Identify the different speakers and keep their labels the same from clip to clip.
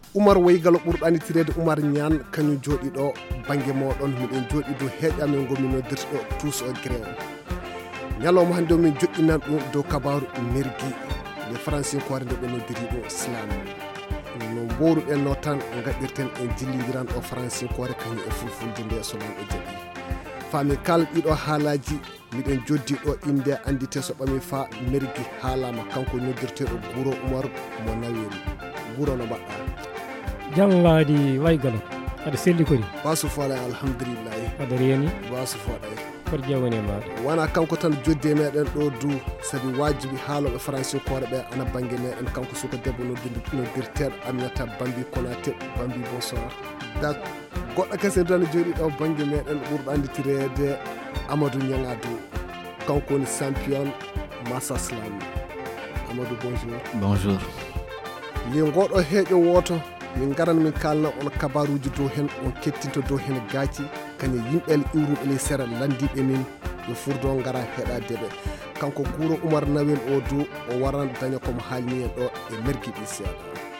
Speaker 1: Oumar Waygalo ɓurɗanitirede Oumar Niane kañum jooɗi ɗo banggue moɗon miɗen jooɗi dow heeƴamen gomin noddirta ɗo tous o gré o ñalawma hannde o min joƴƴinan ɗum dow kabaru mergui nde français-kore nde ɓe noddiri ɗo slam no mbowruɗen no tan gaɗirten en jillidiran ɗo français-kore kañum e fulfulde nde so lan o jaaɓi fami kala ɗiɗo haalaji miɗen joddi ɗo inde andite so ɓami fa mergui haalama kanko noddirteɗo Guro Oumar mo Nawel. Guro no mbaɗɗa?
Speaker 2: Jam waadi Waygalo aɗa selli kodi
Speaker 1: basu foɗa alhamdulillahi
Speaker 2: aɗa reeni
Speaker 1: basu foɗa
Speaker 2: koto jawoni e maɗa
Speaker 1: wona kanko tan joddi e meɗen ɗo du sabi wajibi haaloɓe français-kore ɓe ana banggue meɗen kanko suka debbo noddirteɗo Aminata Bambi Konaté. Bambi bonsoir. dak goɗɗo kese tan jooɗi ɗo banggue meɗen ɓurɗo anditirede Amadou Niangadou kanko woni champion Massa Slam. Amadou bonjour.
Speaker 3: Bonjour.
Speaker 1: li ngoɗo heeƴo woto min garan min kalna on kabaruji dow hen on kettinto dow hen gaaci kañum yimɓele iwruɓe ley sera landiɓe min yo furdo gara heɗadeɓe kanko Guro Oumar Nawel o dow o waran daña komo haalni en ɗo e mergui ɗi seeɗa.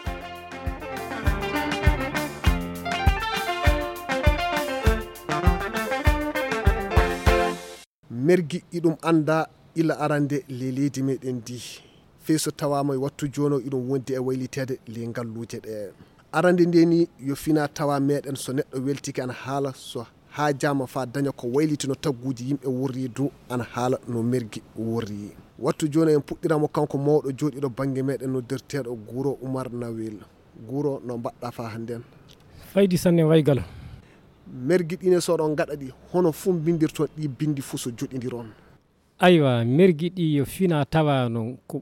Speaker 1: mergui iɗum anda ila arande le leydi meɗen ndi fey so tawama e wattu joni o iɗum wondi e waylitede le ngalluje ɗe arande ndeni yo fina tawa meɗen so neɗɗo weltiki ana haala so haajama fa daña ko wayliti no tagguji yimɓe wurri dow ana haala no mergui wurri. Wattu joni en puɗɗiramo kanko mawɗo jooɗiɗo banggue meɗen noddirteɗo Guro Oumar Nawel. Guro no mbaɗɗa fa hannden?
Speaker 2: faydi sanne Waygalo.
Speaker 1: mergui ɗine soɗon gaɗa ɗi hono fu bindirton ɗi bindi fuu so joɗidiron?
Speaker 2: aywa mergui ɗi yo fina tawa non ko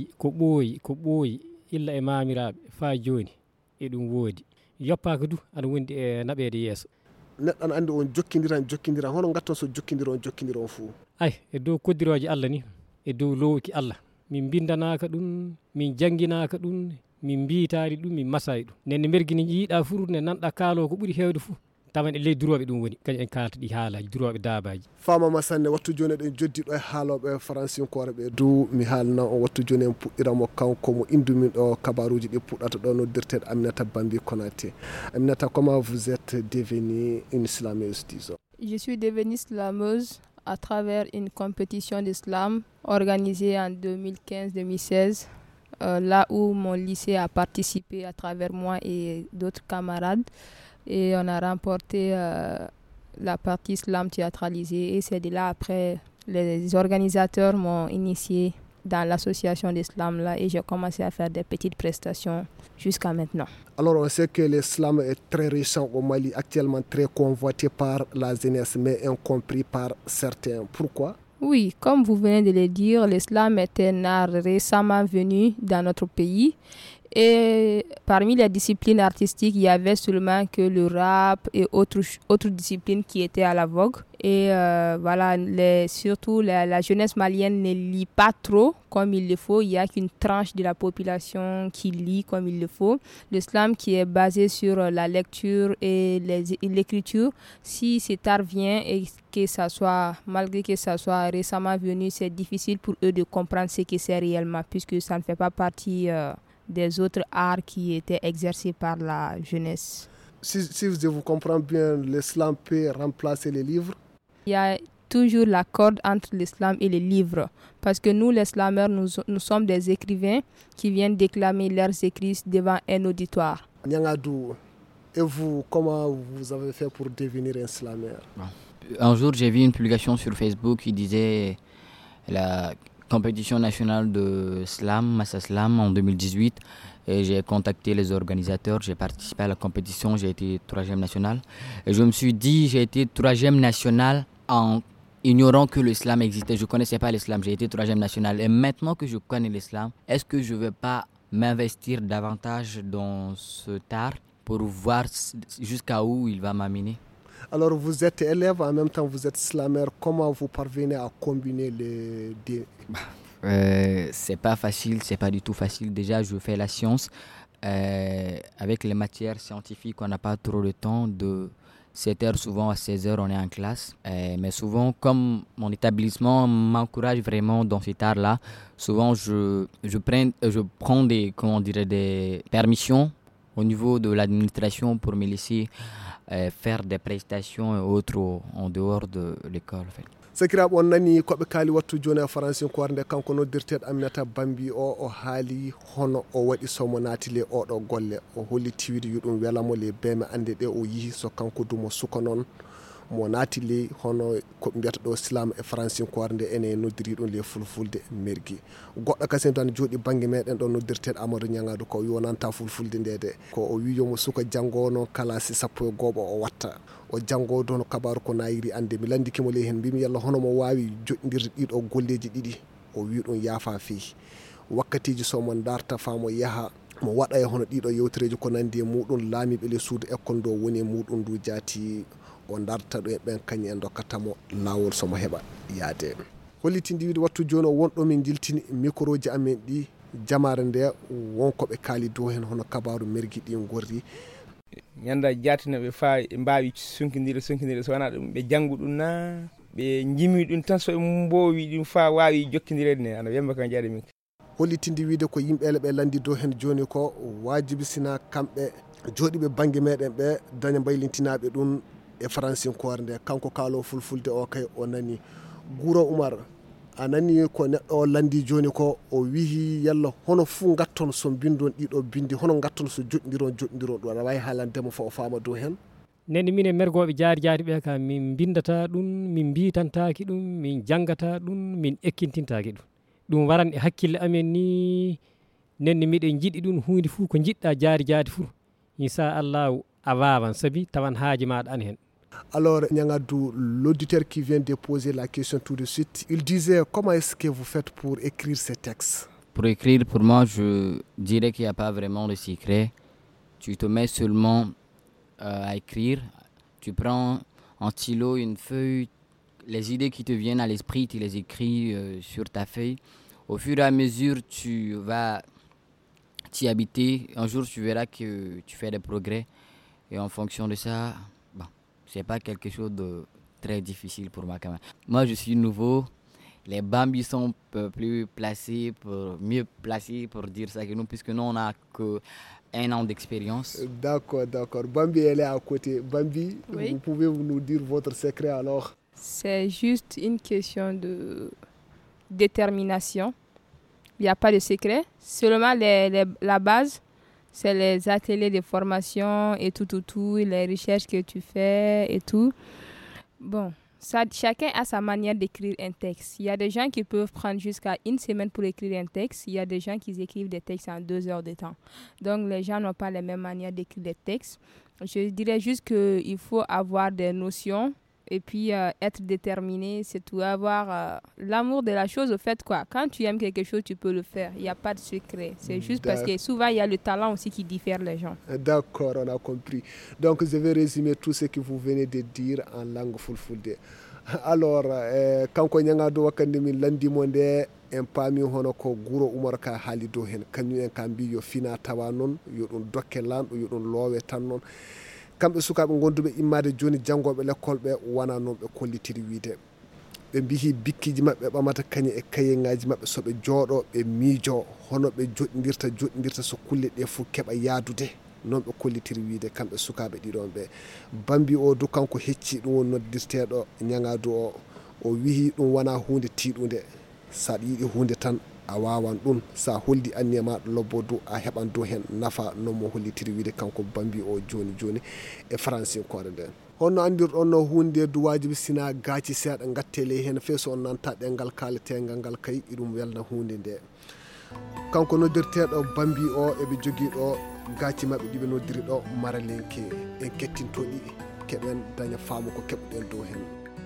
Speaker 2: ɓooyi illa e mamiraɓe fa joni e ɗum woodi yoppaka du aɗa wondi e naɓede yeeso
Speaker 1: neɗɗo ana andi on jokkidiran hono gatton so jokkidiron fuu?
Speaker 2: ay e dow koddiroje Allah ni e dow lowki Allah min bindanaka ɗum min jangginaka ɗum min mbitari ɗum min masayi ɗum nenne mergui ni yiiɗa furu ne nanɗa kaalo ko ɓuuri hewde fuu tawan e ley duroɓe ɗum woni kañum en kalata ɗi haalaji duroɓe daabaji.
Speaker 1: famama sanne wattu joni eɗen joddiɗo e haaloɓe français-kore ɓe du mi haalna on wattu joni en puɗɗiramo kanko mo indumin ɗo kabaruji ɗi puɗɗata ɗo noddirteɗo Aminata Bambi Konaté. Aminata, comment vous êtes devenue une slameuse, disons?
Speaker 4: Je suis devenue slameuse à travers une compétition de slam organisée en 2015-2016 là où mon lycée a participé à travers moi et d'autres camarades. Et on a remporté la partie slam théâtralisée. Et c'est de là après, les organisateurs m'ont initié dans l'association des slams là et j'ai commencé à faire des petites prestations jusqu'à maintenant.
Speaker 1: Alors on sait que le slam est très récent au Mali, actuellement très convoité par la jeunesse mais incompris par certains. Pourquoi?
Speaker 4: Oui, comme vous venez de le dire, le slam est un art récemment venu dans notre pays. Et parmi les disciplines artistiques, il y avait seulement que le rap et autres disciplines qui étaient à la vogue. Et voilà, surtout la jeunesse malienne ne lit pas trop comme il le faut. Il n'y a qu'une tranche de la population qui lit comme il le faut. Le slam qui est basé sur la lecture et l'écriture, si cet art vient et que ça soit, malgré que ça soit récemment venu, c'est difficile pour eux de comprendre ce que c'est réellement puisque ça ne fait pas partie des autres arts qui étaient exercés par la jeunesse.
Speaker 1: Si je vous comprends bien, l'islam peut remplacer les livres?
Speaker 4: Il y a toujours la corde entre l'islam et les livres. Parce que nous, les slameurs, nous sommes des écrivains qui viennent déclamer leurs écrits devant un auditoire.
Speaker 1: Niangadou, et vous, comment vous avez fait pour devenir un slameur?
Speaker 3: Un jour, j'ai vu une publication sur Facebook qui disait la compétition nationale de slam, Massa Slam en 2018 et j'ai contacté les organisateurs, j'ai participé à la compétition, j'ai été 3e national et je me suis dit j'ai été 3e national en ignorant que l'islam existait, je ne connaissais pas l'islam, j'ai été 3e national et maintenant que je connais l'islam, est-ce que je ne vais pas m'investir davantage dans cet art pour voir jusqu'à où il va m'amener?
Speaker 1: Alors vous êtes élève, en même temps vous êtes slammer. Comment vous parvenez à combiner les deux?
Speaker 3: C'est pas facile, c'est pas du tout facile. Déjà, je fais la science. Avec les matières scientifiques, on n'a pas trop le temps. De 7h, souvent à 16h, on est en classe. Mais souvent, comme mon établissement m'encourage vraiment dans cet art-là, souvent je prends des permissions au niveau de l'administration pour me laisser faire des prestations et autres en dehors de l'école. En fait.
Speaker 1: sakiraɓe on nani koɓe kaali wattu joni e Français-Kore nde kanko noddirteɗo Aminata Bambi o haali hono o waɗi somo naati le oɗo golle o holli tiwide yo ɗum welamo le beeme ande ɗe o yihi so kanko dumo suka noon mo naati ley hono ko mbiyata ɗo Slam e Français-Kore nde ene noddiri ɗum le fulfulde mergui goɗɗo kasen tan jooɗi banggue meɗen ɗo noddirteɗo Amadou Niangadu ko yonanta fulfulde nde de ko o wi yomo suka janggo noon kalasi 10 o watta o janggo dono kabaru ko nayiri ande mi landikimo ley hen mbimi yalla hono mo wawi joɗidirde ɗiɗo golleji ɗiɗi o wi ɗum yaafa feewi wakkatiji somo darta famo yaaha mo waɗa e hono ɗiɗo yewtereji ko nandi e muɗum laamiɓe le suudu école ndo woni e muɗum ndu jaati o darta ɗo e ɓen kañum en dokkatamo lawol somo heɓa yaade hollitinde wiide wattu joni o wonɗo min jiltini micro ji amen ɗi jamare nde wonkoɓe kaali dow hen hono kabaru mergui ɗi gorri
Speaker 5: ñanda jatinoɓe fa mbawi sunkidire so wona ɗum ɓe janggu ɗum na ɓe jimi ɗum tan so ɓe mbowi ɗum fa wawi jokkidirede ne ana wemba kam jaade min
Speaker 1: hollitinde wiide ko yimɓeele ɓe landi dow hen joni ko wajibi sina kamɓe jooɗiɓe banggue meɗen ɓe daña mbaylintinaɓe ɗum e Français-Kore nde kanko kaalo fulfulde o kay o nani Guro Oumar a nani ko neɗɗo o landi joni ko o wihi yalla hono fuu gatton so bindon ɗiɗo bindi hono gatton so joɗɗidiron ɗum aɗa wawi haalandemo fo o faama dow hen
Speaker 2: neni minen mergoɓe jaari ɓe ka min bindata ɗum min mbitantaki ɗum min janggata ɗum min ekkintintaki ɗum waran e hakkille amen ni nenni miɗen jiɗi ɗum hunde fuu ko jiɗɗa jaari fuu inchallahu a wawan saabi tawan haaji maɗa an hen.
Speaker 1: Alors, Niangadou, l'auditeur qui vient de poser la question tout de suite, il disait comment est-ce que vous faites pour écrire ces textes?
Speaker 3: Pour écrire, pour moi, je dirais qu'il n'y a pas vraiment de secret. Tu te mets seulement à écrire. Tu prends un stylo, une feuille, les idées qui te viennent à l'esprit, tu les écris sur ta feuille. Au fur et à mesure, tu vas t'y habiter. Un jour, tu verras que tu fais des progrès. Et en fonction de ça, c'est pas quelque chose de très difficile pour moi quand même. Moi, je suis nouveau. Les Bambis sont mieux placés pour dire ça que nous, puisque nous, on n'a qu'un an d'expérience.
Speaker 1: D'accord. Bambi, elle est à côté. Bambi,
Speaker 4: oui.
Speaker 1: Vous pouvez nous dire votre secret alors?
Speaker 4: C'est juste une question de détermination. Il n'y a pas de secret. Seulement la base. C'est les ateliers de formation et tout, les recherches que tu fais et tout. Bon, ça, chacun a sa manière d'écrire un texte. Il y a des gens qui peuvent prendre jusqu'à 1 semaine pour écrire un texte. Il y a des gens qui écrivent des textes en 2 heures de temps. Donc, les gens n'ont pas les mêmes manières d'écrire des textes. Je dirais juste qu'il faut avoir des notions et puis être déterminé, c'est tout, avoir l'amour de la chose. Au fait, quoi, quand tu aimes quelque chose, tu peux le faire. Il n'y a pas de secret. C'est juste parce que souvent, il y a le talent aussi qui diffère les gens.
Speaker 1: D'accord, on a compris. Donc, je vais résumer tout ce que vous venez de dire en langue fulfulde. Alors, kanko Niangadu wakande min landimo nde en paami hono ko Guro Oumar ka haali dow hen kañum en ka mbi yo fina tawa noon yo ɗum dokke lanɗo yo ɗum loowe tan noon kamɓe sukaɓe gonduɓe immade joni janggoɓe l'école ɓe wona noon ɓe kollitiri wiide ɓe mbihi bikkiji mabɓe ɓamata kañum e kayengaji mabɓe soɓe jooɗo ɓe miijo hono ɓe joɗidirta so kulle ɗe fof keɓa yaadude noon ɓe kollitiri wiide kamɓe sukaɓe ɗiɗon ɓe Bambi o du kanko hecci ɗum won noddirteɗo Niangadu o wihi ɗum wona hunde tiiɗude saɗa yiiɗi hunde tan a wawan ɗum sa holdi anniya maɗa lobbo du a heɓan dow hen nafa non mo hollitiri wiide kanko Bambi o joni e Français-Kore nden honno andirɗon no hunde du wajibi sina gaaci seeɗa gattele hen fe so on nanta ɗengal kaaletegal ngal kay iɗum welna hunde nde kanko noddirteɗo Bambi o eɓe jogui ɗo gaaci mabɓe ɗiɓe noddiri ɗo maralenke en kettintoɗi keɓen daña faamu ko keɓɗen dow hen.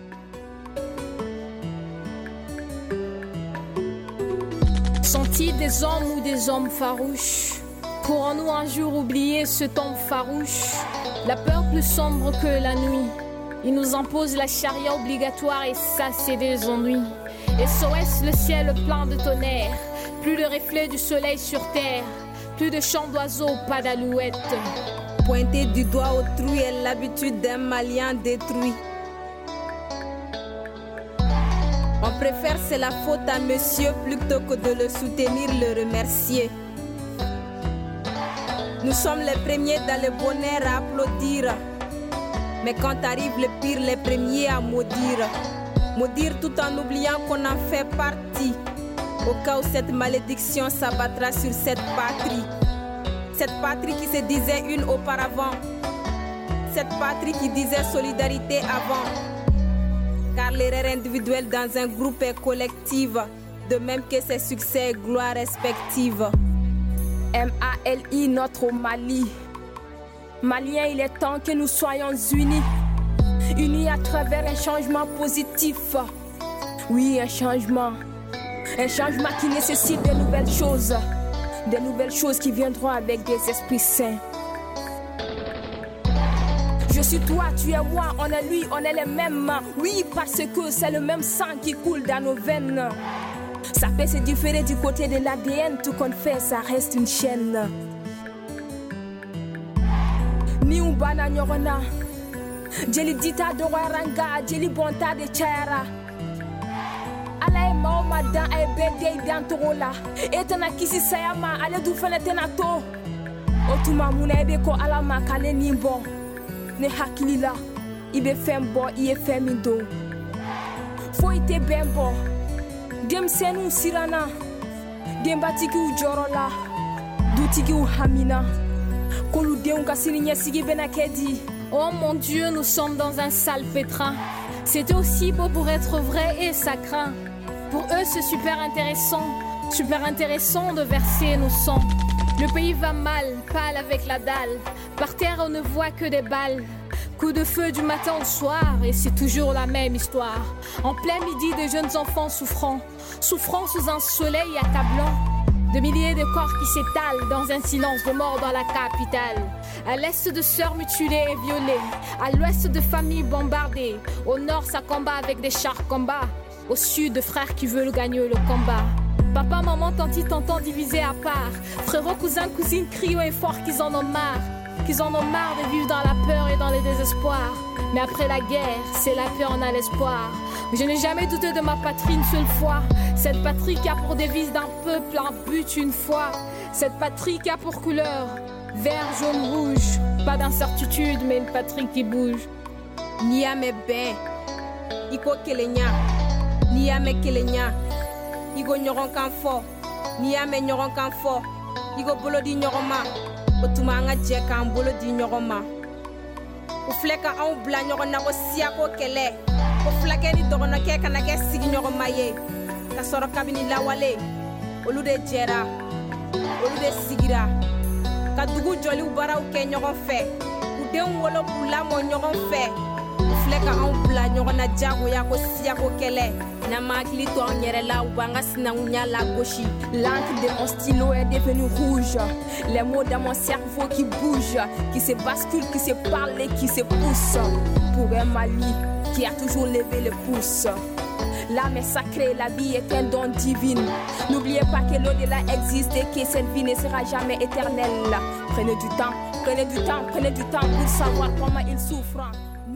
Speaker 6: Sont-ils des hommes ou des hommes farouches? Pourrons-nous un jour oublier ce temps farouche? La peur plus sombre que la nuit. Il nous impose la charia obligatoire et ça c'est des ennuis. SOS le ciel plein de tonnerre. Plus de reflets du soleil sur terre. Plus de chants d'oiseaux, pas d'alouettes.
Speaker 7: Pointer du doigt autrui est l'habitude d'un malien détruit. On préfère c'est la faute à monsieur plutôt que de le soutenir, le remercier. Nous sommes les premiers dans le bonheur à applaudir. Mais quand arrive le pire, les premiers à maudire. Maudire tout en oubliant qu'on en fait partie. Au cas où cette malédiction s'abattra sur cette patrie. Cette patrie qui se disait une auparavant. Cette patrie qui disait solidarité avant. Car l'erreur individuelle dans un groupe est collective, de même que ses succès et gloires respectives.
Speaker 4: MALI, notre Mali. Maliens, il est temps que nous soyons unis. Unis à travers un changement positif. Oui, un changement. Un changement qui nécessite de nouvelles choses. Des nouvelles choses qui viendront avec des esprits saints. Je suis toi, tu es moi, on est lui, on est les mêmes. Oui, parce que c'est le même sang qui coule dans nos veines. Ça peut se différer du côté de l'ADN, tout qu'on fait, ça reste une chaîne. Ni umbana nyorona, jeli dita do waranga, jeli bonta de chayara. Ala e maoma dan e bede dan tola, etana kisi sayama, ale du fene tenato. Otuma muna ebe ko ala makale nimbo. Ne hakilila, ibe fembo, iye femindo. Fo ite bembo. Dem senu sirana, dem batiki u jorola, dutiki u hamina, kolu deun kasini nyesigi benakedi.
Speaker 6: Oh mon Dieu, nous sommes dans un sale pétrin. C'est aussi beau pour être vrai et ça craint. Pour eux, c'est super intéressant de verser nos sangs. Le pays va mal, pâle avec la dalle. Par terre, on ne voit que des balles. Coup de feu du matin au soir, et c'est toujours la même histoire. En plein midi, de jeunes enfants souffrant sous un soleil accablant. De milliers de corps qui s'étalent dans un silence de mort dans la capitale. À l'est, de sœurs mutilées et violées. À l'ouest, de familles bombardées. Au nord, ça combat avec des chars combat. Au sud, de frères qui veulent gagner le combat. Papa, maman, tanti, tonton divisés à part. Frérots, cousins, cousines crient haut et fort qu'ils en ont marre. Qu'ils en ont marre de vivre dans la peur et dans le désespoir. Mais après la guerre, c'est la paix, on a l'espoir. Je n'ai jamais douté de ma patrie une seule fois. Cette patrie qui a pour devise d'un peuple un but une fois. Cette patrie qui a pour couleur vert, jaune, rouge. Pas d'incertitude, mais une patrie qui bouge.
Speaker 7: Niame ben, iko kelenya. Niame kelenya. Igo nyoron kan fo. Niame nyoron kan fo. Igo bolodi nyoroma. Otuma anga jeka an bolo di ɲɔgɔn ma. O filɛ ka anw bila ɲɔgɔn na ko siyako kɛlɛ. Ko fulakɛ ni dɔgɔnɔkɛ kana kɛ sigi ɲɔgɔn ma ye. Ka sɔrɔ kabini lawale, olu de jɛra, olu de sigira. Ka dugu jɔliw baaraw kɛ ɲɔgɔn fɛ. U denw wolo k'u lamɔ ɲɔgɔn fɛ. O filɛ ka anw bila ɲɔgɔn na jagoya ko siyako kɛlɛ. N'an ma hakili to an yɛrɛ la, u b'an ka sinankunya lagosi.
Speaker 4: L'encre de mon stylo est devenue rouge. Les mots dans mon cerveau qui bougent, qui se basculent, qui se parlent et qui se poussent. Pour un Mali qui a toujours levé le pouce. L'âme est sacrée, la vie est un don divin. N'oubliez pas que l'au-delà existe et que cette vie ne sera jamais éternelle. Prenez du temps, prenez du temps, prenez du temps pour savoir comment ils souffrent.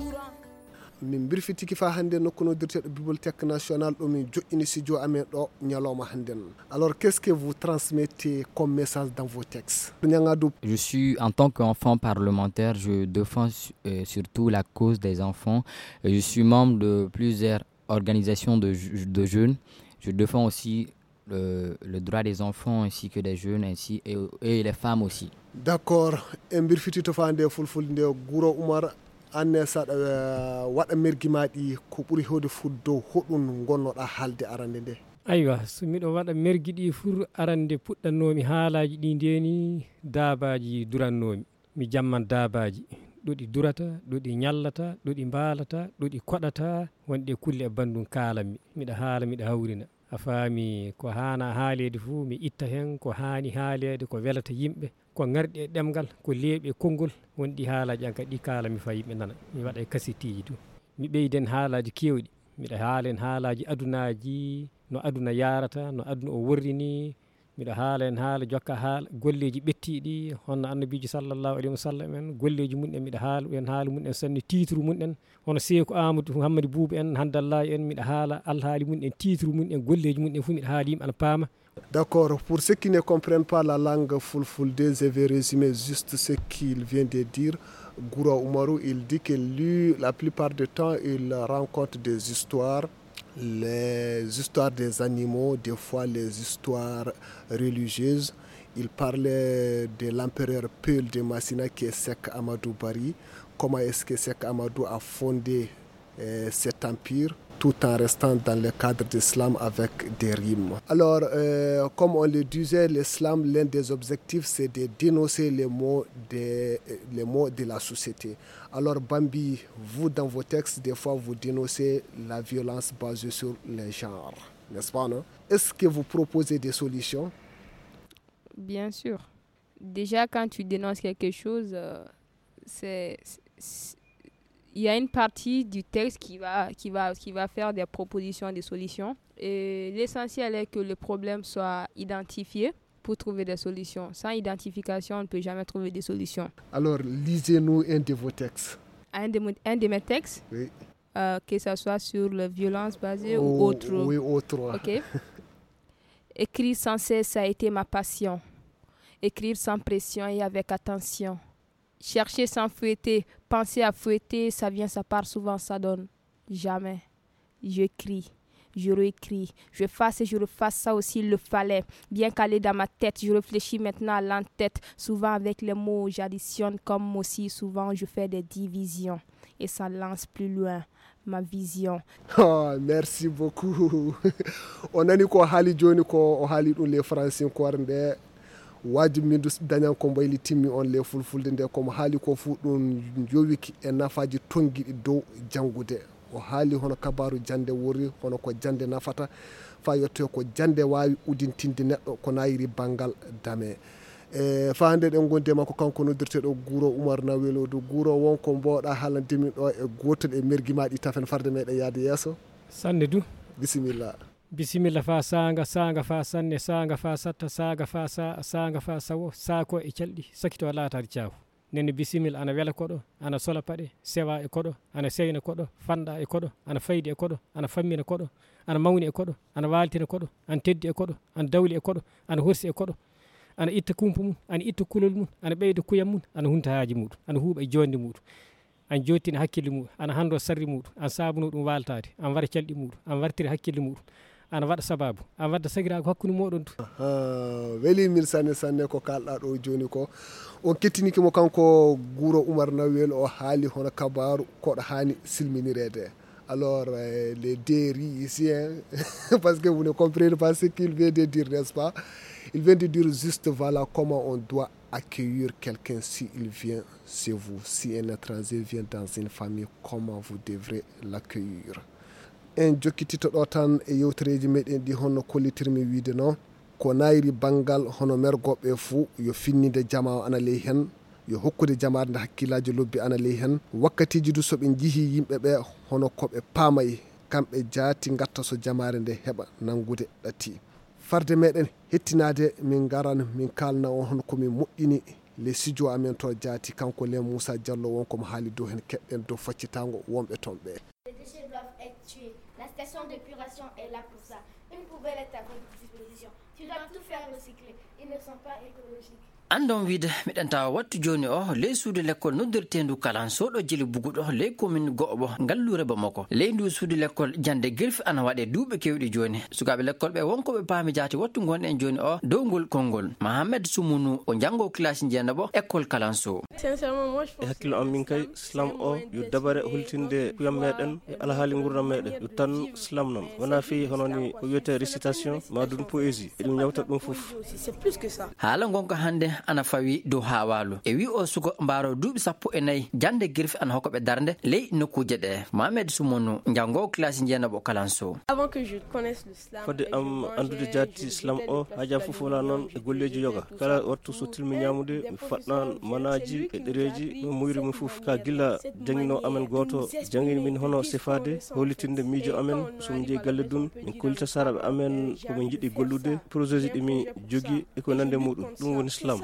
Speaker 1: min birfitiki fa hande nokkuno dirteɗo bibliothèque nationale ɗo min joƴƴini studio amen ɗo ñalawma handen. Alors qu'est-ce que vous transmettez comme message dans vos textes?
Speaker 3: Je suis, en tant qu'enfant parlementaire, je défends surtout la cause des enfants. Je suis membre de plusieurs organisations de jeunes. Je défends aussi le droit des enfants ainsi que des jeunes ainsi et les femmes aussi.
Speaker 1: D'accord. En birfitito fa hande fulfulde Guro Oumar anne saɗa waɗa mergimaɗi ko ɓuri hewde fuddo hoɗum gonnoɗa haalde arande nde.
Speaker 2: Aywa, so miɗo waɗa mergi ɗi fur arande puɗɗannomi haalaji ɗi ndeni daabaji durannomi. Mi jamman daabaji ɗo ɗi durata, ɗo ɗi ñallata, ɗo ɗi mbaalata, ɗo ɗi koɗata, wonɗe kulle e bandum kaalanmi. Miɗa haala, miɗa hawrina. A faami ko hana haalede fuu mi itta hen ko hani haalede ko welata yimɓe ko ngarɗi e ɗemgal ko leeɓi e konngol wonɗi haalaji an kadi ɗi kaalami fa yimɓe nana mi waɗa e kasitiji du mi ɓeyden haalaji kewɗi miɗa haalen haalaji adunaji no aduna yarata no aduna o worrini miɗa haala en haala jokka haala golleji ɓettiɗi hono annabijo sallllahu alayhi wa sallam en golleji mun en miɗa haala en haala mun en sanni titre mun en hono Seeku Amadou Hammadou Boubou en Handallahi en miɗa haala alhaali mun en titre mun en golleji mun en fu miɗa haala yimɓe ana paama
Speaker 1: D'accord. Pour ceux qui ne comprennent pas la langue fulfulde, je vais résumer juste ce qu'il vient de dire. Goura Oumarou, il dit que lui, la plupart du temps, il rencontre des histoires, les histoires des animaux, des fois les histoires religieuses. Il parlait de l'empereur Peul de Massina qui est Sek Amadou Bari. Comment est-ce que Sek Amadou a fondé cet empire tout en restant dans le cadre de l'islam avec des rimes. Alors, comme on le disait, l'islam, l'un des objectifs, c'est de dénoncer les maux de la société. Alors, Bambi, vous, dans vos textes, des fois, vous dénoncez la violence basée sur les genres, n'est-ce pas, non? Est-ce que vous proposez des solutions?
Speaker 4: Bien sûr. Déjà, quand tu dénonces quelque chose, il y a une partie du texte qui va faire des propositions, des solutions. Et l'essentiel est que le problème soit identifié pour trouver des solutions. Sans identification, on ne peut jamais trouver des solutions.
Speaker 1: Alors, lisez-nous un de vos textes.
Speaker 4: Un de mes textes?
Speaker 1: Oui.
Speaker 4: Que ce soit sur la violence basée ou autre.
Speaker 1: Oui, autre.
Speaker 4: Ok. Écrire sans cesse a été ma passion. Écrire sans pression et avec attention. Chercher sans fouetter, penser à fouetter, ça vient, ça part, souvent ça donne. Jamais. J'écris, je réécris, je fasse et je refasse, ça aussi il le fallait. Bien calé dans ma tête, je réfléchis maintenant à l'entête. Souvent avec les mots, j'additionne comme aussi souvent je fais des divisions. Et ça lance plus loin ma vision.
Speaker 1: Oh, merci beaucoup. On a dit qu'on a dit qu'on a dit les Français qu'on wajibi min du dañan ko mbayli timmi on le fulfulde nde komo haali ko fu ɗum jowiki e nafaji tongiɗi dow jangude o haali hono kabaru jande wori hono ko jande nafata fa yetto ko jande wawi udintinde neɗɗo ko nayiri banggal dame fa hande ɗen gondema ko kanko noddirteɗo Guuro Oumar Nawelodu. Guuro wonko mbowɗa haalandemin ɗo e gotol e mergi ma ɗi tafen farde meɗen yaade yesso
Speaker 2: sanne du
Speaker 1: bisimilla.
Speaker 2: Bisimilla fa sanga fa sanne sanga fa satta saga fa sanga fa sawo sako e calɗi sakito laatade caahu nenne bisimilla ana wela koɗo ana sola paɗe sewa e koɗo ana seyna koɗo fanɗa e koɗo ana faydi e koɗo ana fammina koɗo ana mawni e koɗo ana waltina koɗo ana teddi e koɗo ana dawli e koɗo ana horsi e koɗo ana itta kumpa mum ana itta kulol mum ana ɓeyda kuyam mum ana hunta haaji muɗum ana huuɓa e jonde muɗum an jottina hakkille muɗum ana hando sarri muɗum an sabuno ɗum waltade an wara calɗi muɗum an wartira hakkille muɗum ana waɗa sababu an wadda sagirago hakkude moɗon tu
Speaker 1: weli min sanne ko kalɗa ɗo joni ko on kettinikimo kanko Guuro Oumar Nawel o haali hono kabaru koɗo hani silminirede. Alors les dérives ici parce que vous ne comprenez pas ce qu'il vient de dire, n'est-ce pas? Il vient de dire juste voilà comment on doit accueillir quelqu'un s'il vient chez vous. Si un étranger vient dans une famille, comment vous devrez l'accueillir. En jokkititoɗo tan e yewtereji meɗen ɗi honno kollitirmi wiide noon ko nayri banggal hono mergoɓe fuu yo finnide jama ana ley hen yo hokkude jamade nde hakkillaji lobbi ana ley hen wakkatiji du soɓe jiihi yimɓeɓe hono koɓe paamay kamɓe jaati gatta so jamare nde heɓa nangude ɗati farde meɗen hettinade min garan min kalna on hono komin moƴƴini les studio amen to jaati kanko Len Moussa Diallo wonkomo haali dow hen keɓɗen dow faccitango wonɓe toon ɓe.
Speaker 8: La station d'épuration est là pour ça. Une poubelle est à votre disposition. Tu dois tout faire recycler. Ils ne sont pas écologiques.
Speaker 9: andon wiide miɗen tawa wattu joni o ley suudu l'école noddirtendu kalansoɗo jeli buguɗo ley commune goɓo ngallure bamako ley ndu suudu l'école jande guelfi ana waɗe duuɓi kewɗi joni sukaɓe l'école ɓe wonkoɓe paami jaati wattu gonɗen joni o dow ngol konngol Mohamed Soumounou o janggo classe jeenaɓo école kalanso
Speaker 10: e hakkille am min kay slam o yo dabare hultinde kuyam meɗen e alhaali gurdam meɗen yo tan slam noon wona fi hononi ko wiyete récitation madun poésie eɗum yawta ɗum foof
Speaker 9: haala gonka hande ana fawi dow hawalu e wi o sugo mbaro duuɓi 14 jande guirfi ana hokkoɓe darde ley nokkuje ɗe Mohamed Soumounou jango classe jeenaɓo kalanso.
Speaker 10: fodde am andude jaati slam o haja fof wona noon e golleji yoga kala wattu so tilmi ñamude mi fatnan manaji e ɗereji no muyrimi fof ka gilla jangino amen goto jangini min hono sefade hollitinde miijo amen somi jeeyi galle dun min kollita saraɓe amen komin jiiɗi gollude projet ji ɗi mi jogui e ko nande muɗum ɗum woni slam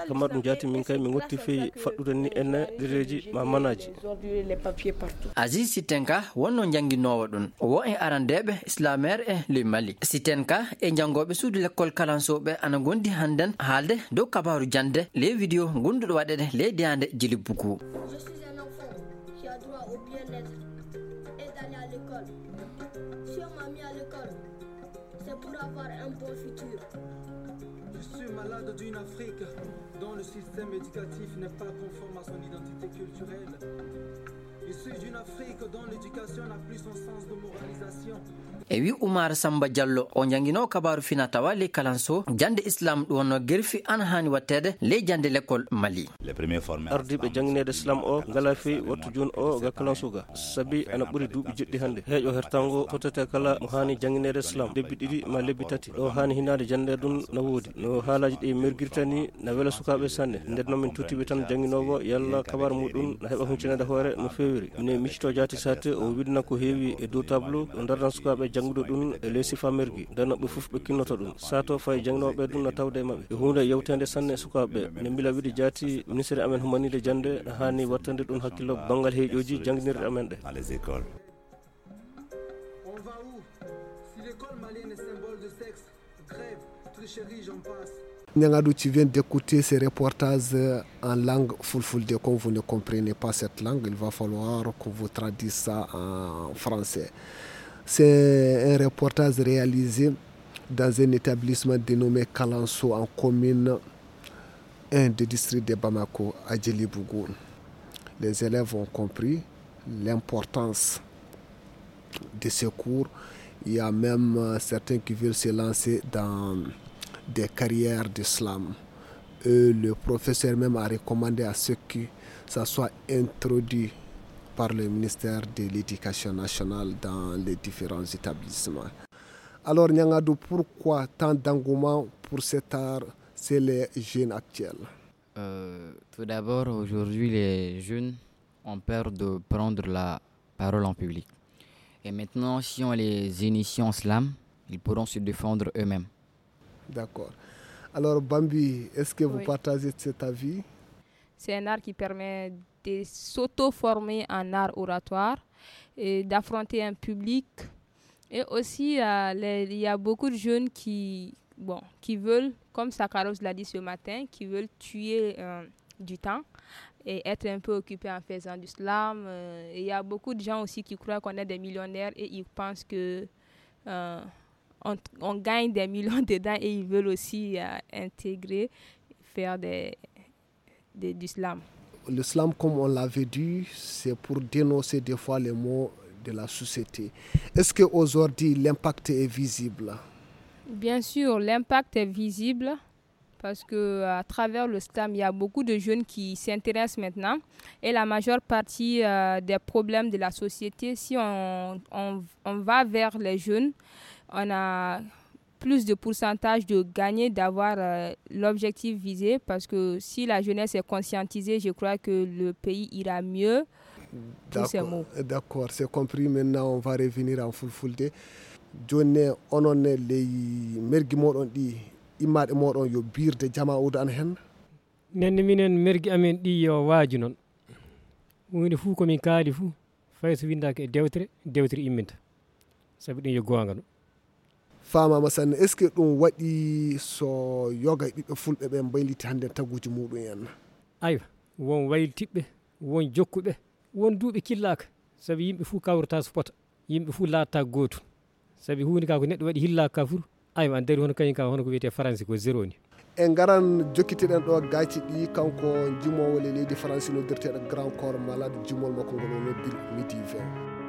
Speaker 10: kamar ɗum jaati min kay min gotti feyi faɗɗude ni enne ɗereji ma manaji.
Speaker 9: Aziz Sitenka wonno janginowo ɗum wo e arandeɓe islamaire e ley Mali. Sitenka e jangoɓe suudu l'école kalansoɓe ana gondi hannden haalde dow kabaru jande les vidéo gonduɗo waɗede leydi hande Djily Bougou.
Speaker 11: Je suis un enfant qui a droit au bien-être et d'aller à l'école. Si on m'a mis à l'école, c'est pour avoir un bon futur.
Speaker 12: Je suis malade d'une Afrique dont le système éducatif n'est pas conforme à son identité culturelle. Je suis d'une Afrique dont l'éducation n'a plus son sens de moralisation.
Speaker 9: E wi Oumar Samba Diallo o jangino kabaru finatawa ley kalanso jande islam ɗum wonno gerfi ana hani wattede ley jande l'école Mali.
Speaker 10: ardiɓe janginede islam o ngala fewi wattu joni o ga kalansuga sabi ana ɓuuri duuɓi jeɗɗi hande heeƴo hertango fotete kala mo hani janginede islam lebbi ɗiɗi ma lebbi tati ɗo hani hinade jande ɗum no woodi no haalaji ɗi mergirtani na weela sukaɓe sanne nden noon min tutiɓe tan janginowo yalla kabaru muɗum na heeɓa huncinede hoore no fewiri mine miccito jaati sate o widna ko heewi e dow tableau o dardan sukaɓe jangude ɗum e ley sifa mergui nden noɓe fof ɓe kinnoto ɗum sato fayi jangnoɓe ɗum no tawde e mabɓe e hunde yewtede sanne sukaɓe ne mbila wiɗi jaati ministére amen humanide jande hani wattande ɗum hakkillo banggal heeƴoji janginirɗe amen ɗe.
Speaker 12: On va où? Si l'école malienne est symbole de sexe, grève, tricherie, j'en passe.
Speaker 1: Nyangadou, tu viens d'écouter ces reportages en langue fulfulde. Comme vous ne comprenez pas cette langue, il va falloir que vous traduisez ça en français. C'est un reportage réalisé dans un établissement dénommé Kalanso en commune 1 du district de Bamako à Djily Bougou. Les élèves ont compris l'importance de ce cours. Il y a même certains qui veulent se lancer dans des carrières d'islam. Le professeur même a recommandé à ceux que ça soit introduit par le ministère de l'Éducation nationale dans les différents établissements. Alors Nyangadou, pourquoi tant d'engouement pour cet art chez les jeunes actuels?
Speaker 3: Tout d'abord, aujourd'hui, les jeunes ont peur de prendre la parole en public. Et maintenant, si on les initie en slam, ils pourront se défendre eux-mêmes.
Speaker 1: D'accord. Alors Bambi, est-ce que vous partagez cet avis?
Speaker 4: C'est un art qui permet de s'auto-former en art oratoire et d'affronter un public. Et aussi, il y a beaucoup de jeunes qui veulent, comme Sakharov l'a dit ce matin, qui veulent tuer du temps et être un peu occupés en faisant du slam. Il y a beaucoup de gens aussi qui croient qu'on est des millionnaires et ils pensent que on gagne des millions dedans et ils veulent aussi intégrer, faire du slam.
Speaker 1: Le slam, comme on l'avait dit, c'est pour dénoncer des fois les maux de la société. Est-ce qu'aujourd'hui, l'impact est visible?
Speaker 4: Bien sûr, l'impact est visible parce qu'à travers le slam, il y a beaucoup de jeunes qui s'intéressent maintenant. Et la majeure partie des problèmes de la société, si on va vers les jeunes, on a plus de pourcentage de gagner, d'avoir l'objectif visé. Parce que si la jeunesse est conscientisée, je crois que le pays ira mieux.
Speaker 1: D'accord, c'est compris. Maintenant, on va revenir en fulfulde. Jonne onone ley mergi moɗon ɗi immaɗe moɗon yo birde jama'ude an hen.
Speaker 2: Nenne minen mergi amen ɗi yo waaju noon hunde fuu komin kaali fuu fay so windaki e dewtere imminta sabi ɗum yo gonga ɗum.
Speaker 1: Famama sanne, est ce que ɗum waɗi so yoga ɓiɓɓe fulɓe ɓe mbayliti hannde taguji muɗum en?
Speaker 2: Aywa, won waylitiɓɓe, won jokkuɓe, won duuɓe killaka sabi yimɓe fuu kawrata so pota, yimɓe fuu laatta gootu. sabi hunde ka ko neɗɗo waɗi hillaka ka fuu aywa an dari hono kañum ka hono ko wiyete français ko zéro ni.
Speaker 1: En garan jokkiteɗen ɗo gaaci ɗi kanko jimowo le leydi France noddirteɗo grand corps malade jimol makko ngol o noddir midi 20.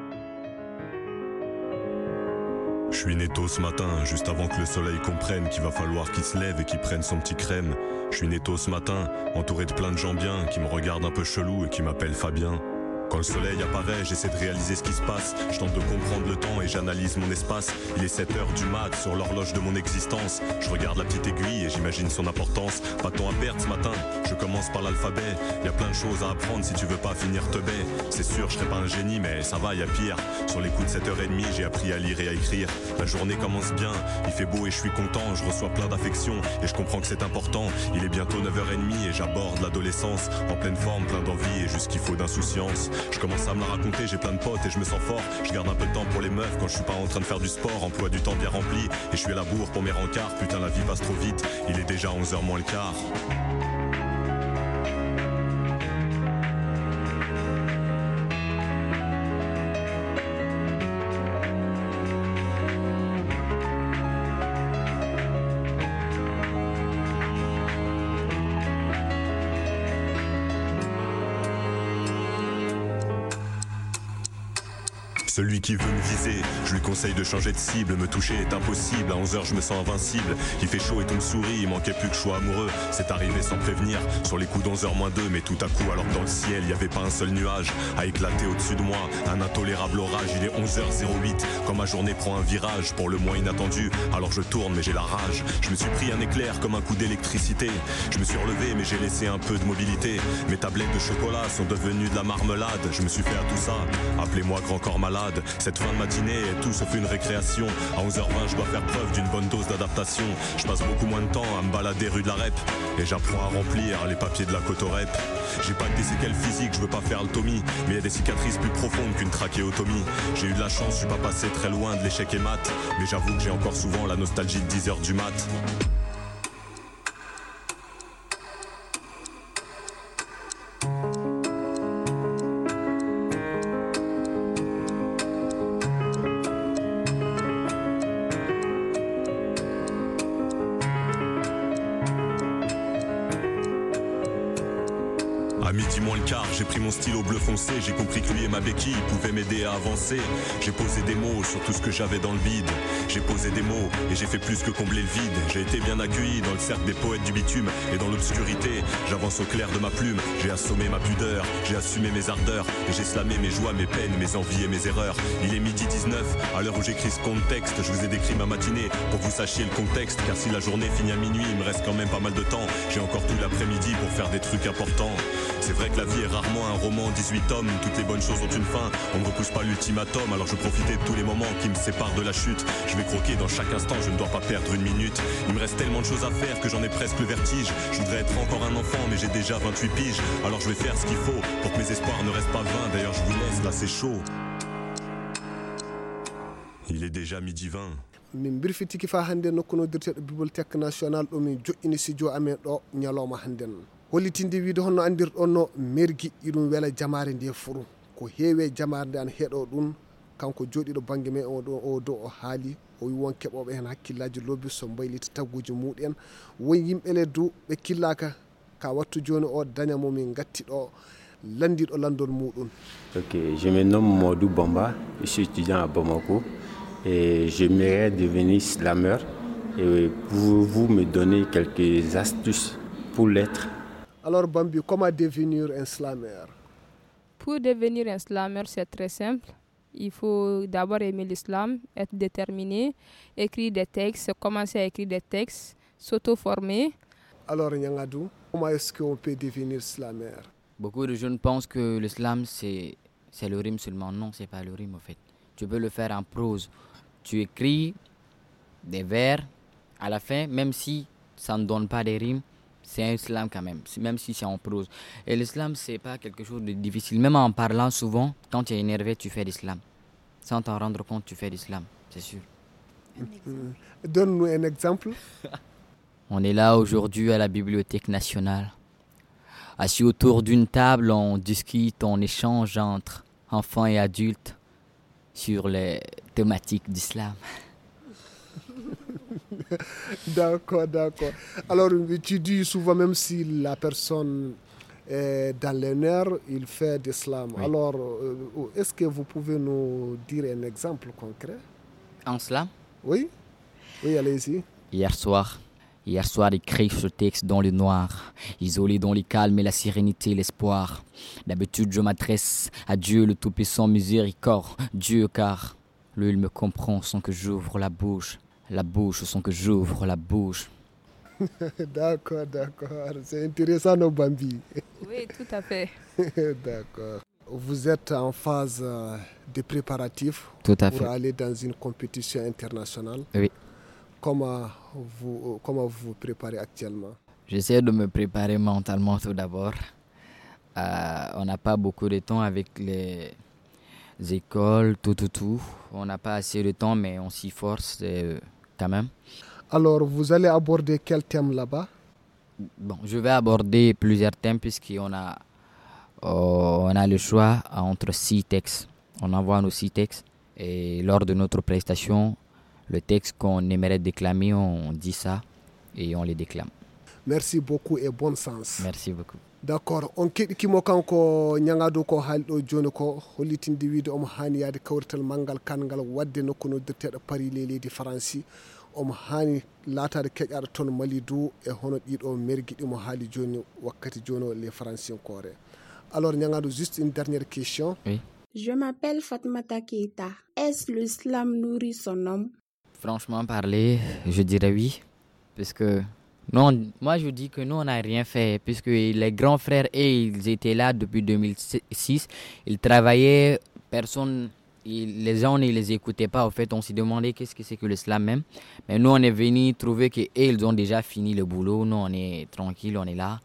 Speaker 13: Je suis né tôt ce matin, juste avant que le soleil comprenne qu'il va falloir qu'il se lève et qu'il prenne son petit crème. Je suis né tôt ce matin, entouré de plein de gens bien qui me regardent un peu chelou et qui m'appellent Fabien. Quand le soleil apparaît, j'essaie de réaliser ce qui se passe. Je tente de comprendre le temps et j'analyse mon espace. Il est 7h du mat sur l'horloge de mon existence. Je regarde la petite aiguille et j'imagine son importance. Pas de temps à perdre ce matin, je commence par l'alphabet. Y a plein de choses à apprendre si tu veux pas finir teubé. C'est sûr, je serai pas un génie, mais ça va, y a pire. Sur les coups de 7h30, j'ai appris à lire et à écrire. La journée commence bien, il fait beau et je suis content. Je reçois plein d'affection et je comprends que c'est important. Il est bientôt 9h30 et j'aborde l'adolescence. En pleine forme, plein d'envie et juste qu'il faut d'insouciance. Je commence à me la raconter, j'ai plein de potes et je me sens fort. Je garde un peu de temps pour les meufs quand je suis pas en train de faire du sport. Emploi du temps bien rempli et je suis à la bourre pour mes rencarts. Putain, la vie passe trop vite, il est déjà 11h moins le quart. Celui qui veut me viser, je lui conseille de changer de cible. Me toucher est impossible, à 11h je me sens invincible. Il fait chaud et tout me sourit, il manquait plus que je sois amoureux. C'est arrivé sans prévenir, sur les coups d'11h moins 2. Mais tout à coup alors que dans le ciel, il y avait pas un seul nuage à éclater au-dessus de moi, un intolérable orage. Il est 11h08, quand ma journée prend un virage, pour le moins inattendu. Alors je tourne mais j'ai la rage, je me suis pris un éclair comme un coup d'électricité. Je me suis relevé mais j'ai laissé un peu de mobilité. Mes tablettes de chocolat sont devenues de la marmelade. Je me suis fait à tout ça, appelez-moi grand corps malade. Cette fin de matinée est tout sauf une récréation. À 11h20 je dois faire preuve d'une bonne dose d'adaptation. Je passe beaucoup moins de temps à me balader rue de la Rep et j'apprends à remplir les papiers de la Cotorep. J'ai pas que des séquelles physiques, je veux pas faire le Tommy, mais y a des cicatrices plus profondes qu'une trachéotomie. J'ai eu de la chance, je suis pas passé très loin de l'échec et mat, mais j'avoue que j'ai encore souvent la nostalgie de 10h du mat. À midi moins le quart, j'ai pris mon stylo bleu foncé. J'ai compris que lui et ma béquille pouvaient m'aider à avancer. J'ai posé des mots sur tout ce que j'avais dans le vide. J'ai posé des mots et j'ai fait plus que combler le vide. J'ai été bien accueilli dans le cercle des poètes du bitume. Et dans l'obscurité, j'avance au clair de ma plume. J'ai assommé ma pudeur, j'ai assumé mes ardeurs. Et j'ai slamé mes joies, mes peines, mes envies et mes erreurs. Il est midi 19, à l'heure où j'écris ce contexte. Je vous ai décrit ma matinée pour que vous sachiez le contexte. Car si la journée finit à minuit, il me reste quand même pas mal de temps. J'ai encore tout l'après-midi pour faire des trucs importants. C'est vrai que la vie est rarement un roman en 18 tomes. Toutes les bonnes choses ont une fin, on ne repousse pas l'ultimatum. Alors je profitais de tous les moments qui me séparent de la chute. Je vais croquer dans chaque instant, je ne dois pas perdre une minute. Il me reste tellement de choses à faire que j'en ai presque le vertige. Je voudrais être encore un enfant mais j'ai déjà 28 piges. Alors je vais faire ce qu'il faut pour que mes espoirs ne restent pas vains. D'ailleurs je vous laisse, là c'est chaud. Il est déjà midi 20.
Speaker 1: min birfitiki fa hande nokku noddirteɗo bibliothèque national ɗo min joƴƴini studio amen ɗo ñalawma hannden hollitinde wiide honno andirɗon no mergui iɗum weela jamare nde furu ko heewe jamare nde an heeɗo ɗum kanko jooɗiɗo banggue men o dow o haali o wi won keɓoɓe hen hakkillaji lobbi so mbaylita tagguji muɗen won yimɓe le du ɓe killaka ka wattu joni o dañamo min gatti ɗo landiɗo landol muɗum.
Speaker 14: Ok, je me nomme Modou Bamba, je suis étudiant à Bamako et j'aimerais devenir slameur. Et pouvez-vous me donner quelques astuces pour l'être?
Speaker 1: Alors Bambi, comment devenir un slameur?
Speaker 4: Pour devenir un slameur, c'est très simple. Il faut d'abord aimer l'islam, être déterminé, écrire des textes, commencer à écrire des textes, s'auto-former.
Speaker 1: Alors Nyangadou, comment est-ce qu'on peut devenir slameur?
Speaker 3: Beaucoup de jeunes pensent que l'islam c'est le rime seulement. Non, c'est pas le rime en fait. Tu peux le faire en prose. Tu écris des vers à la fin, même si ça ne donne pas des rimes, c'est un islam quand même, même si c'est en prose. Et l'islam, c'est pas quelque chose de difficile. Même en parlant souvent, quand tu es énervé, tu fais l'islam. Sans t'en rendre compte, tu fais l'islam, c'est sûr.
Speaker 1: Donne-nous un exemple.
Speaker 3: On est là aujourd'hui à la Bibliothèque nationale. Assis autour d'une table, on discute, on échange entre enfants et adultes sur les thématiques d'islam.
Speaker 1: D'accord, d'accord. Alors, tu dis souvent, même si la personne est dans les nerfs, il fait d'islam. Oui. Alors, est-ce que vous pouvez nous dire un exemple concret?
Speaker 3: En islam?
Speaker 1: Oui. Oui, allez-y.
Speaker 3: Hier soir, Hier soir, écrit ce texte dans le noir, isolé dans le calme et la sérénité, l'espoir. D'habitude, je m'adresse à Dieu, le Tout-Puissant Miséricorde, Dieu, car lui, il me comprend sans que j'ouvre la bouche sans que j'ouvre la bouche.
Speaker 1: D'accord. C'est intéressant, nos Bambi.
Speaker 4: Oui, tout à fait.
Speaker 1: D'accord. Vous êtes en phase de préparatifs
Speaker 3: pour
Speaker 1: aller dans une compétition internationale.
Speaker 3: Oui.
Speaker 1: Comment vous préparez actuellement?
Speaker 3: J'essaie de me préparer mentalement tout d'abord. On n'a pas beaucoup de temps avec les écoles, tout. On n'a pas assez de temps, mais on s'y force quand même.
Speaker 1: Alors, vous allez aborder quel thème là-bas?
Speaker 3: Bon, je vais aborder plusieurs thèmes puisqu'on a le choix entre 6 textes. On envoie nos 6 textes et lors de notre prestation, le texte qu'on aimerait déclamer, on dit ça et on les déclame.
Speaker 1: Merci beaucoup et bon sens.
Speaker 3: Merci beaucoup.
Speaker 1: D'accord. On keɗikimo kanko ñagado ko haali ɗo joni ko hollitinde wiide omo hani yaade kawrital manngal kangal wadde nokku noddirteɗo Paris leydi Faransi. Omo hani laatade keƴaɗo toon Mali dow e hono ɗiɗo mergi ɗimo haali joni wakkati joni les Francinkore. Alors ñagado, juste une dernière question.
Speaker 3: Oui.
Speaker 15: Je m'appelle Fatmata Keita. Est-ce l'islam nourrit son homme?
Speaker 3: Franchement parler, je dirais oui. Parce que non, moi je dis que nous on n'a rien fait. Puisque les grands frères, ils étaient là depuis 2006. Ils travaillaient, les gens ne les écoutaient pas. En fait, on s'est demandé qu'est-ce que c'est que l'islam même. Mais nous on est venus trouver qu'ils ont déjà fini le boulot. Nous on est tranquille, on est là.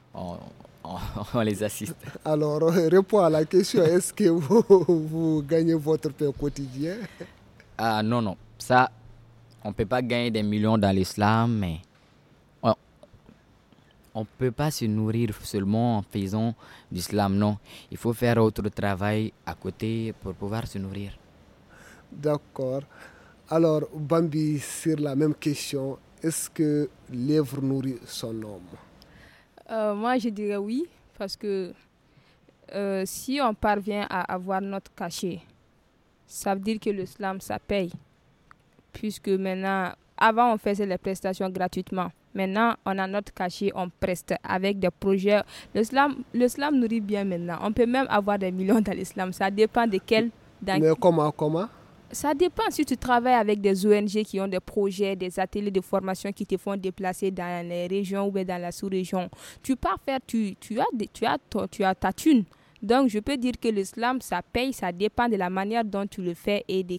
Speaker 3: On les assiste.
Speaker 1: Alors, réponds à la question, est-ce que vous gagnez votre pain quotidien?
Speaker 3: Ah non. Ça, on ne peut pas gagner des millions dans l'islam, mais on ne peut pas se nourrir seulement en faisant d'islam, non. Il faut faire autre travail à côté pour pouvoir se nourrir.
Speaker 1: D'accord. Alors, Bambi, sur la même question, est-ce que l'œuvre nourrit son homme?
Speaker 4: Moi, je dirais oui, parce que si on parvient à avoir notre cachet, ça veut dire que l'islam, ça paye. Puisque maintenant, avant, on faisait les prestations gratuitement. Maintenant, on a notre cachet, on preste avec des projets. L'islam nourrit bien maintenant. On peut même avoir des millions dans l'islam. Ça dépend de quel...
Speaker 1: Mais comment?
Speaker 4: Ça dépend si tu travailles avec des ONG qui ont des projets, des ateliers de formation qui te font déplacer dans les régions ou dans la sous-région. Tu pars faire, tu as ta thune. Donc, je peux dire que l'islam, ça paye, ça dépend de la manière dont tu le fais et de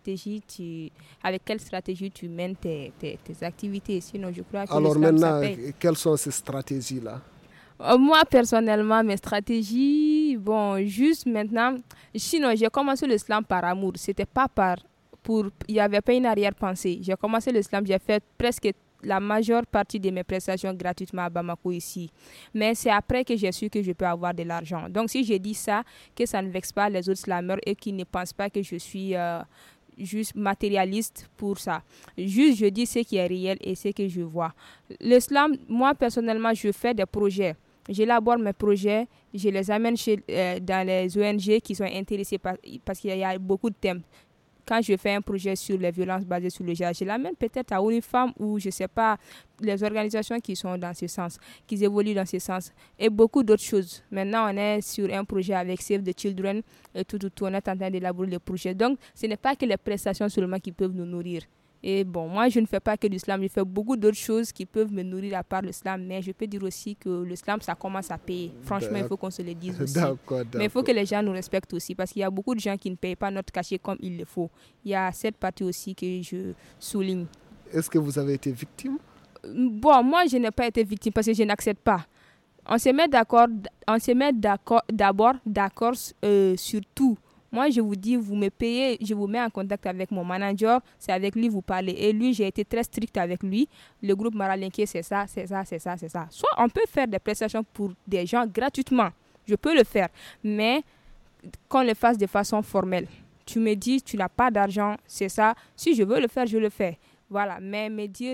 Speaker 4: avec quelle stratégie tu mènes tes activités. Sinon, je crois que
Speaker 1: alors
Speaker 4: l'islam,
Speaker 1: maintenant,
Speaker 4: ça paye.
Speaker 1: Quelles sont ces stratégies-là?
Speaker 4: Moi, personnellement, mes stratégies, juste maintenant, sinon, j'ai commencé l'islam par amour. C'était pas il n'y avait pas une arrière-pensée. J'ai commencé l'islam, j'ai fait presque la majeure partie de mes prestations gratuitement à Bamako ici. Mais c'est après que j'ai su que je peux avoir de l'argent. Donc, si je dis ça, que ça ne vexe pas les autres slameurs et qu'ils ne pensent pas que je suis juste matérialiste pour ça. Juste, je dis ce qui est réel et ce que je vois. L'islam, moi, personnellement, je fais des projets. J'élabore mes projets, je les amène dans les ONG qui sont intéressées parce qu'il y a beaucoup de thèmes. Quand je fais un projet sur les violences basées sur le genre, je l'amène peut-être à UNIFEM ou je ne sais pas, les organisations qui sont dans ce sens, qui évoluent dans ce sens et beaucoup d'autres choses. Maintenant, on est sur un projet avec Save the Children et tout, on est en train d'élaborer les projets. Donc, ce n'est pas que les prestations seulement qui peuvent nous nourrir. Et moi, je ne fais pas que l'islam, je fais beaucoup d'autres choses qui peuvent me nourrir à part l'islam. Mais je peux dire aussi que l'islam, ça commence à payer. Franchement, il faut qu'on se le dise aussi.
Speaker 1: D'accord.
Speaker 4: Mais il faut que les gens nous respectent aussi parce qu'il y a beaucoup de gens qui ne payent pas notre cachet comme il le faut. Il y a cette partie aussi que je souligne.
Speaker 1: Est-ce que vous avez été victime?
Speaker 4: Moi, je n'ai pas été victime parce que je n'accepte pas. On se met d'abord d'accord sur tout. Moi, je vous dis, vous me payez, je vous mets en contact avec mon manager, c'est avec lui vous parlez. Et lui, j'ai été très strict avec lui. Le groupe Maralinké, c'est ça. Soit on peut faire des prestations pour des gens gratuitement. Je peux le faire. Mais qu'on le fasse de façon formelle. Tu me dis, tu n'as pas d'argent, c'est ça. Si je veux le faire, je le fais. Voilà. Mais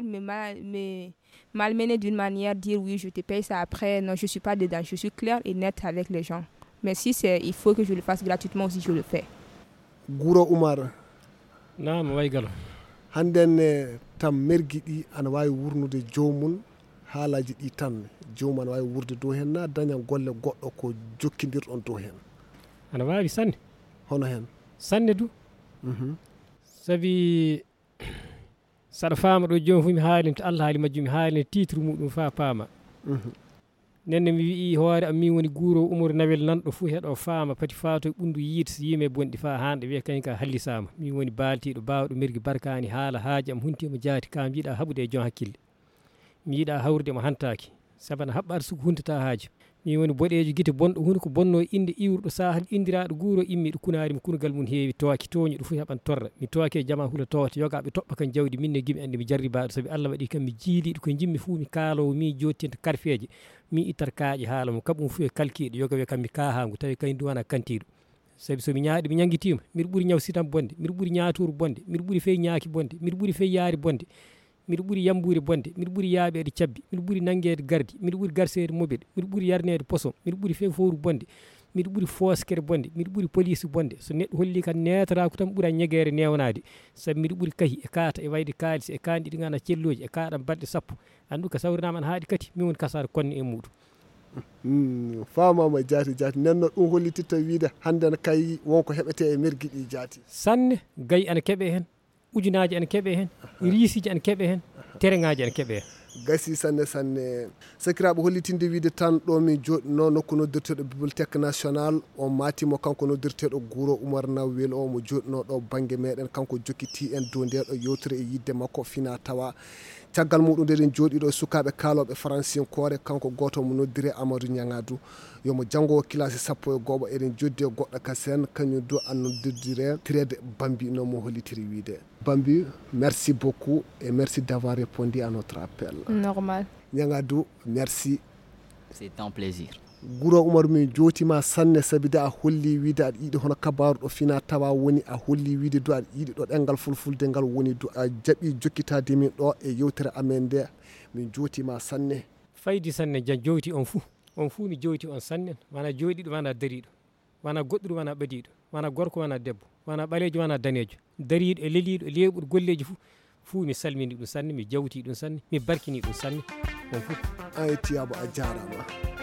Speaker 4: me malmener d'une manière, dire oui, je te paye ça après. Non, je ne suis pas dedans. Je suis claire et nette avec les gens. Mais si il faut que je le fasse gratuitement aussi, je le fais.
Speaker 1: Gouro Oumar.
Speaker 2: Naam Waygalo.
Speaker 1: hannden tam mergi ɗi ana wawi wurnude jomum haalaji ɗi tan jomum ana wawi wurde dow hen na daña golle goɗɗo ko jokkidirɗon dow hen
Speaker 2: ana wawi sanne
Speaker 1: hono hen
Speaker 2: sanne du sabi saɗa faama ɗo joni fof mi haalima to Allah haali majjum mi haalina titre muɗum fa paama nenne mi wii hoore am min woni guuro Umaru Nawel nanɗo fuu heɗo faama pati faato e ɓundu yiide so yimi bonɗi fa hanɗe wiya kañ ka hallisama min woni baaltiɗo bawɗo mergi barkani haala haaji am huntima jaati ka mi yiiɗa haɓude e jon hakkille mi yiiɗa hawrude mo hantaki sabu ana haɓɓade suko huntata haaji min woni boɗejo guite bonɗo hunde ko bonno inde iwruɗo sahal indiraɗo guuro immiɗo kunaari mi kunugal mum heewi tooki toñi ɗo fof heɓan torra mi tooke e jama hula towata yogaɓe toɓɓa kan jawdi minne gimi andi mi jarribaɗo saabi Allah waɗi kam mi jiiliɗo ko jimmi fuu mi kaalowo mi jottinte karfeje mi ittat kaaƴe haala mo kaɓum fuu e kalkiɗo yoga wiya kam mi kaahango tawi kañ duwana kantiɗo saabi somi ñaaɗi mi ñanguitima miɗo ɓuuri ñaw sitam bonde miɗo ɓuuri ñaatouru bonde miɗo ɓuuri fey ñaaki bonde miɗo ɓuuri fey yaari bonde miɗo ɓuuri yambuure bonde miɗo ɓuuri yaaɓede cabbi miɗo ɓuuri nanguede gardi miɗo ɓuuri garsede mobile miɗo ɓuuri yarnede poson miɗo ɓuuri few fowru bonde miɗo ɓuuri foskere bonde miɗo ɓuuri police bonde so neɗɗo holli kan netarako tan ɓuura ñeguere newnade saabi miɗo ɓuuri kahi e kaata e wayde kaalis e kanɗi ɗi gana celloji e kaaɗam balɗe sappo andu ko sawrinama an haaɗi kati min woni kasara konne e muɗum
Speaker 1: famama jaati jaati nenno ɗum hollititta wiide hande ne kay wonko heɓete e mergi ɗi jaati
Speaker 2: sanne gayi ana keeɓe hen ujunaji ana keeɓe hen riisiji ana keeɓe hen tereŋaji ana keeɓe hen
Speaker 1: gasi sanne sanne sakiraɓe hollitinde wiide tan ɗo min joɗino nokku noddirteɗo bibliothèque national o matimo kanko noddirteɗo guuro Oumar Nawel o mo joɗino ɗo banggue meɗen kanko jokkiti en dow ndeɗo yewtere e yidde makko fina tawa caggal muɗum nde ɗen jooɗiɗo sukaɓe kaaloɓe francinkore kanko goto mo noddire Amadou Niangadou yomo janggo classe sappo e goɓo eɗen joddi e goɗɗo kasen kañum do annodirire tirede Bambi no mo hollitiri wiide Bambi merci beaucoup et merci d'avoir répondu à notre appel.
Speaker 4: Normal.
Speaker 1: Niangadou merci.
Speaker 3: C'est un plaisir.
Speaker 1: Guro Oumar min jootima sanne sabi de a holli wiide aɗa yiiɗi hono kabaru ɗo fina tawa woni a holli wiide do aɗa yiiɗi ɗo ɗengal fulfulde ngal woni do a jaɓi jokkitade min ɗo e yewtere amen nde min jootima sanne
Speaker 2: faydi sanne jan jowti on fuu mi jowti on sanne wana jooɗiɗo wana dariɗo wana goɗɗuɗo wana ɓadiɗo wana gorko wana debbo wana ɓalejo wana danejo dariɗo e leliɗo e leɓuɗo golleji fuu mi salmini ɗum sanne mi jawti ɗum sanne mi barkini ɗum sanne on fuu
Speaker 1: an e tiyabo a jarama